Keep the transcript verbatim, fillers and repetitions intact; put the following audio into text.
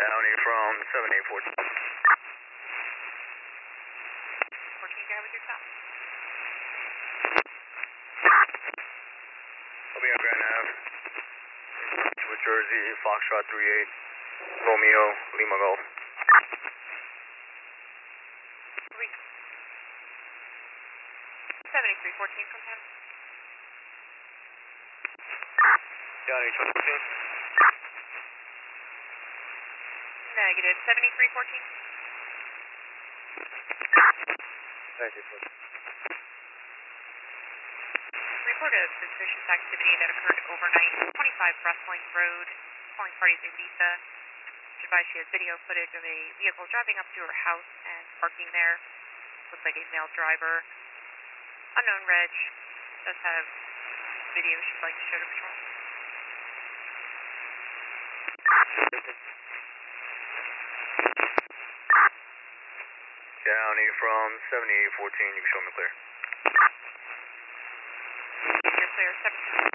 County from seven eight fourteen. fourteen, go ahead with your stop. I'll be on Grand Ave. With Jersey, Foxtrot three eight, Romeo, Lima Golf. seventy-three fourteen from him. County twenty-two. Negative, seventy-three fourteen. Thank you, sir. Report of suspicious activity that occurred overnight, twenty-five Brustlink Road. Calling party is Elisa. She advised she has video footage of a vehicle driving up to her house and parking there. Looks like a male driver. Unknown reg. Does have video she'd like to show to patrol. County from seventy-eight fourteen, you can show me clear. You're clear, seventeen.